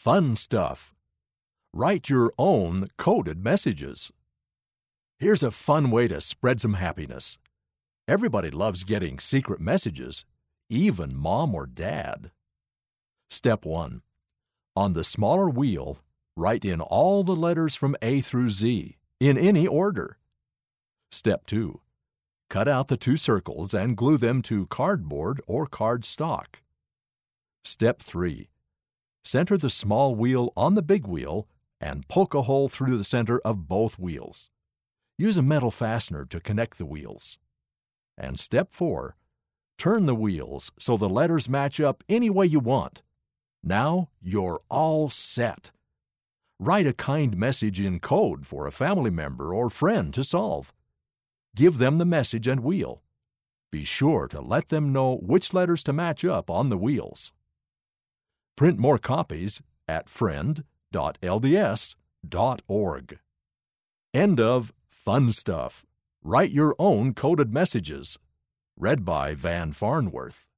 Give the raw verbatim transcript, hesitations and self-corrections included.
Fun stuff. Write your own coded messages. Here's a fun way to spread some happiness. Everybody loves getting secret messages, even mom or dad. Step one. On the smaller wheel, write in all the letters from A through Z, in any order. Step two. Cut out the two circles and glue them to cardboard or cardstock. Step three. Center the small wheel on the big wheel and poke a hole through the center of both wheels. Use a metal fastener to connect the wheels. And step four. Turn the wheels so the letters match up any way you want. Now you're all set. Write a kind message in code for a family member or friend to solve. Give them the message and wheel. Be sure to let them know which letters to match up on the wheels. Print more copies at friend dot L D S dot org. End of Fun Stuff. Write your own coded messages. Read by Van Farnworth.